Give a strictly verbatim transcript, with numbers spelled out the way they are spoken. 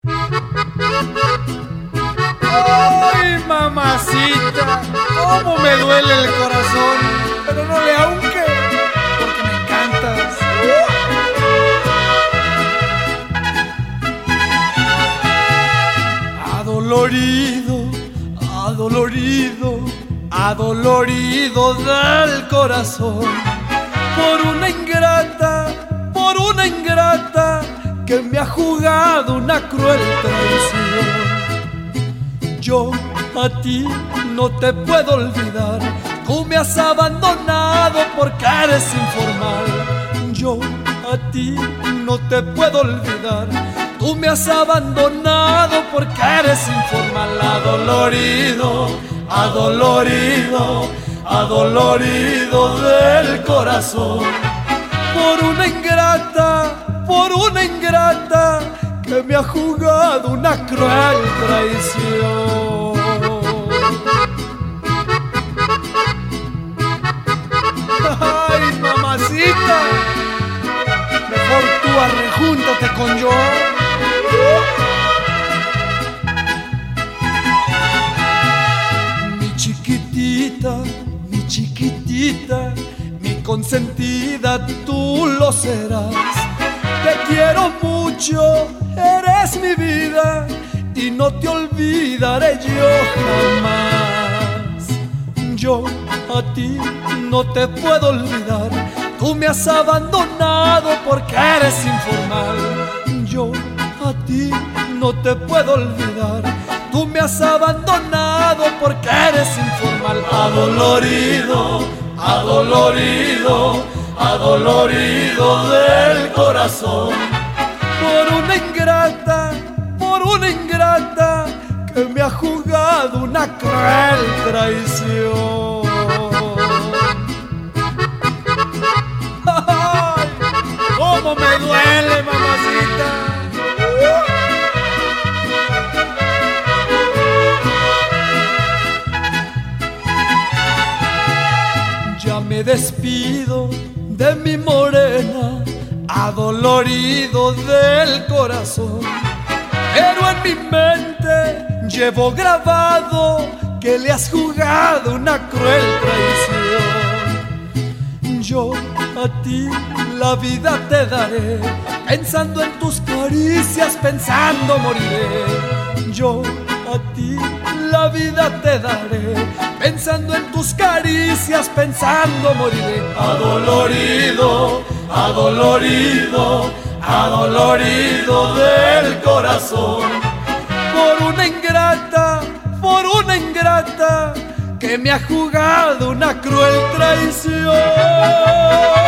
¡Ay, mamacita! ¿Cómo me duele el corazón? Pero no le aunque, porque me encantas. Adolorido, adolorido, adolorido del corazón, por una ingrata, por una ingrata que me ha jugado una cruel traición. Yo a ti no te puedo olvidar, tú me has abandonado porque eres informal. Yo a ti no te puedo olvidar, tú me has abandonado porque eres informal. Adolorido, adolorido, adolorido del corazón, por una ingrata, por una ingrata que me ha jugado una cruel traición. Ay, mamacita, mejor tú arrejúntate con yo. Mi chiquitita, mi chiquitita, mi consentida, tú lo serás. Te quiero mucho, eres mi vida y no te olvidaré yo jamás. Yo a ti no te puedo olvidar, tú me has abandonado porque eres informal. Yo a ti no te puedo olvidar, tú me has abandonado porque eres informal. Adolorido, adolorido, adolorido del corazón, por una ingrata, por una ingrata que me ha jugado una cruel traición. ¡Ay! ¡Cómo me duele, mamacita! Ya me despido de mi morena, adolorido del corazón, pero en mi mente llevo grabado que le has jugado una cruel traición. Yo a ti la vida te daré, pensando en tus caricias, pensando moriré. Yo a ti la vida te daré, pensando en tus caricias, pensando moriré. Adolorido, adolorido, adolorido del corazón, por una ingrata, por una ingrata que me ha jugado una cruel traición.